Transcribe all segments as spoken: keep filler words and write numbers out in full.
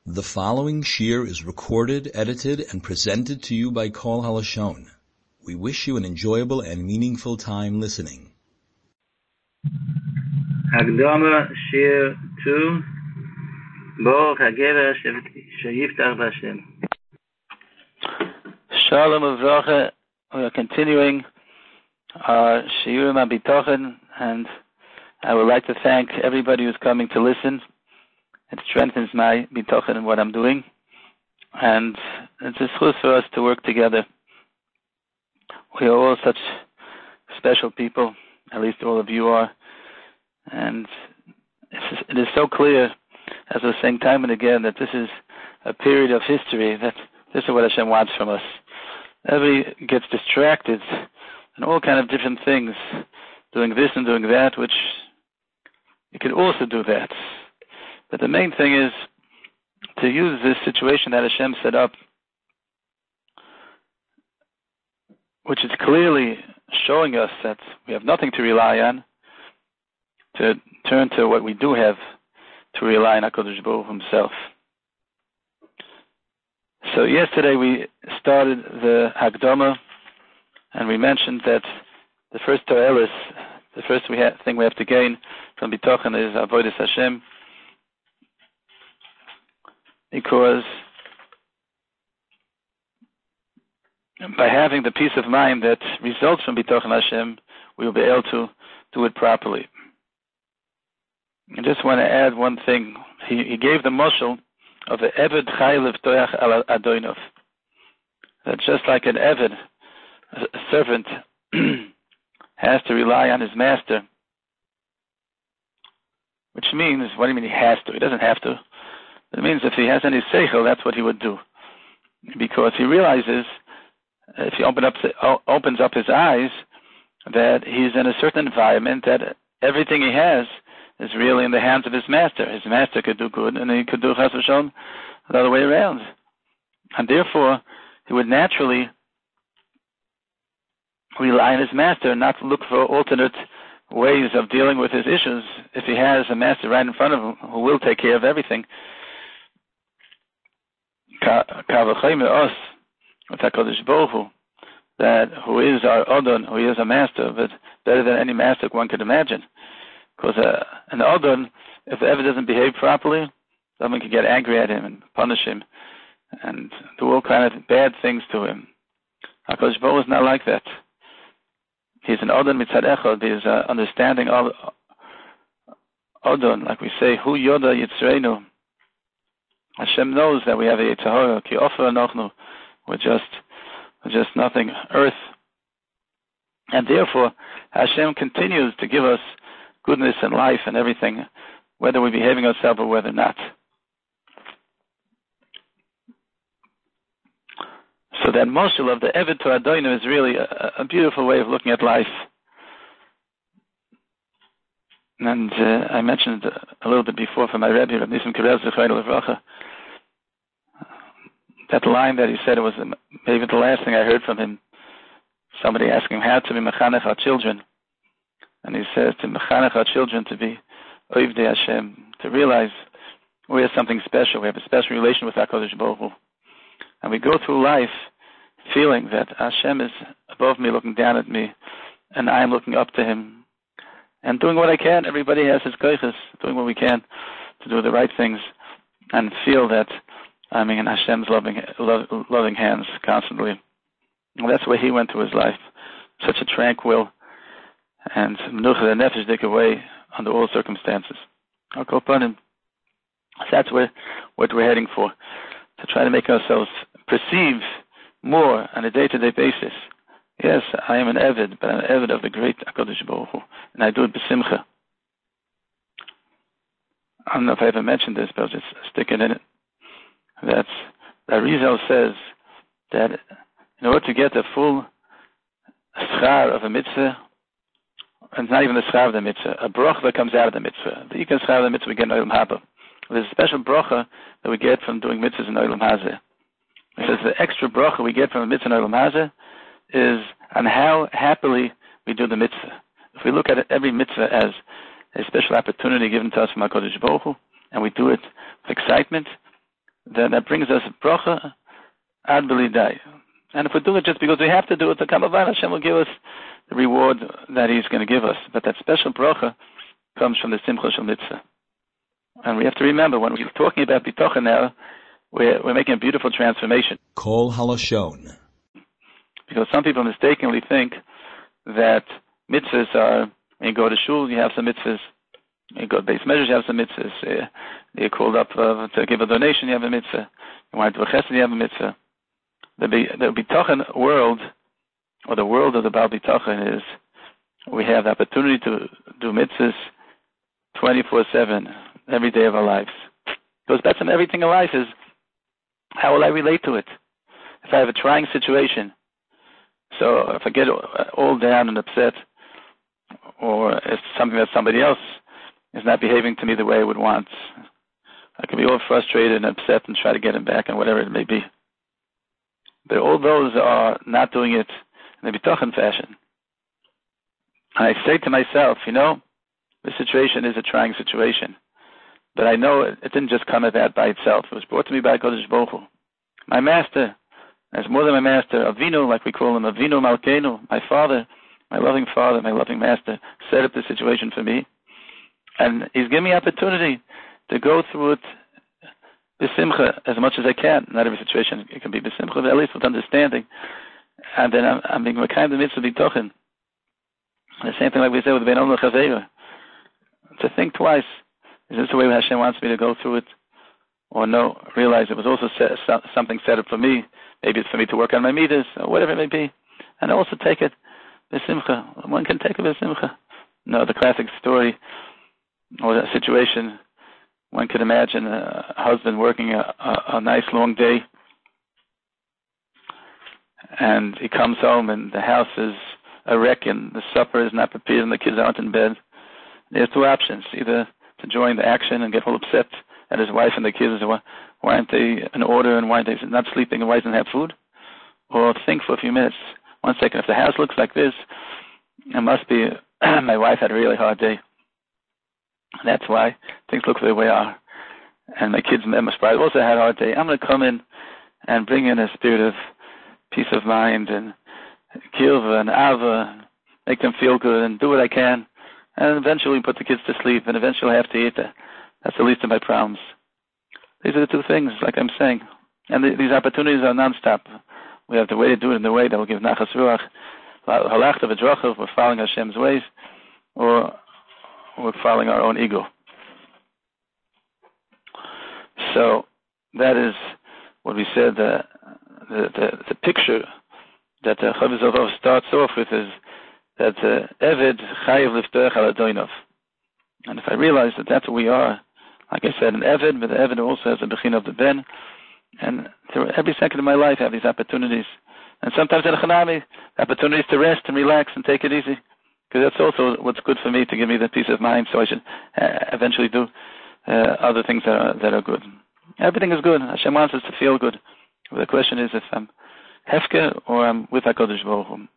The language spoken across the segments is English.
The following shir is recorded, edited, and presented to you by Kol HaLashon. We wish you an enjoyable and meaningful time listening. Hagdama shir two. Baruch HaGever Sheyiftach B'Hashem. Shalom Uvracha. We are continuing our Shiurim HaBitochen, and I would like to thank everybody who's coming to listen. It strengthens my bitochen in what I'm doing, and it's a chus for us to work together. We are all such special people, at least all of you are, and it is so clear, as I was saying time and again, that this is a period of history, that this is what Hashem wants from us. Everybody gets distracted and all kind of different things, doing this and doing that, which you could also do that. But the main thing is to use this situation that Hashem set up, which is clearly showing us that we have nothing to rely on, to turn to what we do have, to rely on HaKadosh Baruch Hu Himself. So yesterday we started the Hagdama, and we mentioned that the first To'elis, the first we ha- thing we have to gain from Bitochen is Avodas Hashem, because by having the peace of mind that results from Bitochen Hashem, we will be able to do it properly. I just want to add one thing. He, he gave the mashal of the Eved Chai Levtoach Al Adonov. That just like an Eved, a servant, has to rely on his master, which means, what do you mean he has to? He doesn't have to. It means if he has any seichel, that's what he would do. Because he realizes, if he open up, opens up his eyes, that he's in a certain environment, that everything he has is really in the hands of his master. His master could do good, and he could do chas v'shalom the other way around. And therefore, he would naturally rely on his master and not look for alternate ways of dealing with his issues. If he has a master right in front of him who will take care of everything, us, with HaKadosh Baruch Hu, that who is our Adon, who is a master, but better than any master one could imagine. Because uh, an Adon, if ever doesn't behave properly, someone can get angry at him and punish him and do all kind of bad things to him. HaKadosh Baruch Hu is not like that. He's an Adon mitzad echad. He is uh, understanding all Adon, like we say, Hu Yoda Yitzreinu. Hashem knows that we have a Yetzer Hara, Ki Ofer Anochnu. We're just, we're just nothing, earth. And therefore, Hashem continues to give us goodness and life and everything, whether we're behaving ourselves or whether not. So that mashal of the Eved to Adonai is really a, a beautiful way of looking at life. And uh, I mentioned a little bit before from my Rebbe, Rabbi Nissim Karel Zechayil Levracha, that line that he said, it was maybe the last thing I heard from him. Somebody asking him how to be mechanech our children. And he says to mechanech our children to be Ovdei Hashem, to realize we have something special. We have a special relation with HaKadosh Baruch Hu. And we go through life feeling that Hashem is above me, looking down at me, and I am looking up to Him, and doing what I can. Everybody has his koiches, doing what we can to do the right things, and feel that I'm in Hashem's loving, lo- loving hands constantly. And that's the way he went through his life, such a tranquil and menucha nefesh dik way under all circumstances. I'll go upon him. That's where, what we're heading for, to try to make ourselves perceive more on a day-to-day basis. Yes, I am an Eved, but I'm an Eved of the great HaKadosh Baruch Hu, and I do it b'simcha. I don't know if I ever mentioned this, but I'll just stick it in it. That's, that Rizal says that in order to get the full schar of a mitzvah, and it's not even the schar of the mitzvah, a bracha that comes out of the mitzvah. The ikar schar of the mitzvah we get in Olam Haba. There's a special bracha that we get from doing mitzvahs in Olam Hazeh. It says the extra bracha we get from a mitzvah in Olam Hazeh is on how happily we do the mitzvah. If we look at it, every mitzvah as a special opportunity given to us from HaKadosh Baruch Hu, and we do it with excitement, that, that brings us bracha ad b'lidai. And if we do it just because we have to do it, the Kamavan Hashem will give us the reward that He's going to give us. But that special bracha comes from the Simcha Shel Mitzvah. And we have to remember, when we're talking about Bitochen now, we're, we're making a beautiful transformation. Kol Halashon. Because some people mistakenly think that mitzvahs are, when you go to shul, you have some mitzvahs. When you go to base measures, you have some mitzvahs. Uh, you're called up uh, to give a donation, you have a mitzvah. You want to do a chesed, you have a mitzvah. The, the Bitochen world, or the world of the Baal Bitochen, is we have the opportunity to do mitzvahs twenty-four seven, every day of our lives. Because that's in everything in life is, how will I relate to it? If I have a trying situation, so if I get all down and upset, or if something that somebody else is not behaving to me the way I would want, I can be all frustrated and upset and try to get him back and whatever it may be. But all those are not doing it in a Bitochen fashion. And I say to myself, you know, the situation is a trying situation. But I know it, it didn't just come about by itself. It was brought to me by Kodesh Baruch Hu. My master, as more than my master, Avinu, like we call him, Avinu Malkeinu, my father, my loving father, my loving master, set up the situation for me. And he's given me opportunity to go through it b'simcha as much as I can. Not every situation it can be b'simcha, but at least with understanding. And then I'm, I'm being kind of mitzvah b'tochen. The same thing like we said with Ben Olam Chaveira. To think twice. Is this the way Hashem wants me to go through it? Or no, realize it was also set, something set up for me. Maybe it's for me to work on my meters, or whatever it may be. And also take it b'simcha. One can take it b'simcha. No, the classic story or a situation, one could imagine a husband working a, a, a nice long day, and he comes home and the house is a wreck and the supper is not prepared and the kids aren't in bed. There's two options: either to join the action and get all upset at his wife and the kids, why aren't they in order and why aren't they not sleeping and why doesn't have food? Or think for a few minutes. One second, if the house looks like this, it must be my wife had a really hard day. That's why things look the way they are. And my kids must probably also had a hard day. I'm going to come in and bring in a spirit of peace of mind and kilva and ava, make them feel good and do what I can. And eventually put the kids to sleep and eventually have to eat. That's the least of my problems. These are the two things, like I'm saying. And the, these opportunities are nonstop. We have the way to do it in the way that will give nachas ruach. Halachta v'drachav, we're following Hashem's ways, or we're following our own ego. So that is what we said. The the, the, the picture that the Chovos HaLevavos starts off with is that Eved chayiv liftoach al adonav. And if I realize that that's what we are, like I said, an Eved, but the Eved also has the bechin of the Ben. And through every second of my life, I have these opportunities. And sometimes at a chanami, opportunities to rest and relax and take it easy. Because that's also what's good for me, to give me the peace of mind, so I should uh, eventually do uh, other things that are, that are good. Everything is good. Hashem wants us to feel good. The question is if I'm hefke or I'm with HaKadosh Baruch Hu.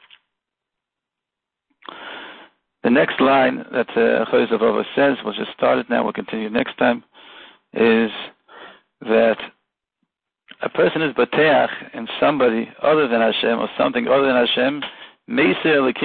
The next line that uh, Chovos HaLevavos says, we'll just start it now, we'll continue next time, is that a person is bateach in somebody other than Hashem or something other than Hashem. This is a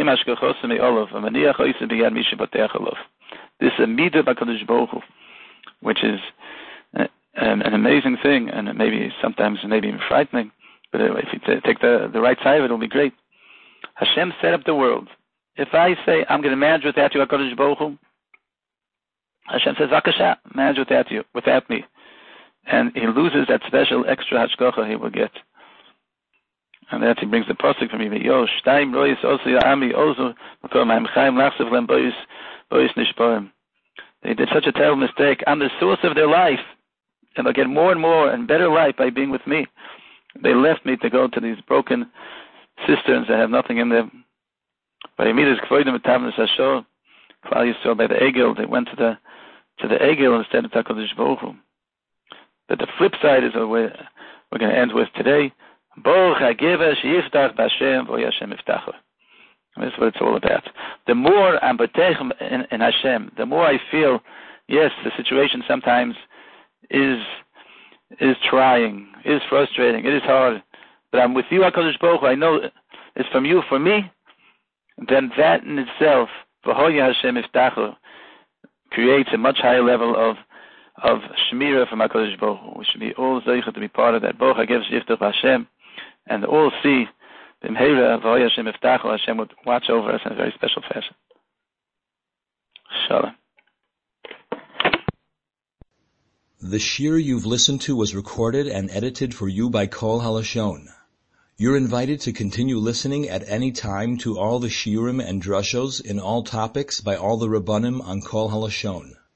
midah b'Kadosh Baruch Hu, which is an, an amazing thing, and maybe sometimes maybe even frightening. But if you t- take the, the right side of it, it'll be great. Hashem set up the world. If I say I'm going to manage without you, HaKadosh Baruch Hu, Hashem says, "Vakasha, manage without you, without me," and he loses that special extra hashgacha he will get. And that he brings the pasuk for me. Yo, shtaim rois also ya'ami also because I'm chaim lachsev lem bois bois nishparim. They did such a terrible mistake. I'm the source of their life, and they'll get more and more and better life by being with me. They left me to go to these broken cisterns that have nothing in them. But immediately, kvoidim etavnes hashor, Klal Yisrael by the Egel, they went to the to the Egel instead of HaKadosh Baruch Hu. But the flip side is what we're, we're going to end with today. Boch hagevesh yiftach b'Hashem v'Hashem yiftachu. This is what it's all about. The more I'm batech in, in Hashem, the more I feel, yes, the situation sometimes is is trying, is frustrating, it is hard, but I'm with you, HaKadosh Baruch Hu, I know it's from you for me, then that in itself, V'hoya Hashem Iftachu, creates a much higher level of of Shemira from HaKadosh Baruch Hu. We should be all zeicha to be part of that. Baruch HaGev Yiftach Hashem, and all see B'mheira V'hoya Hashem Iftachu, Hashem would watch over us in a very special fashion. Shalom. The shir you've listened to was recorded and edited for you by Kol HaLashon. You're invited to continue listening at any time to all the shiurim and drushos in all topics by all the Rabbanim on Kol HaLashon.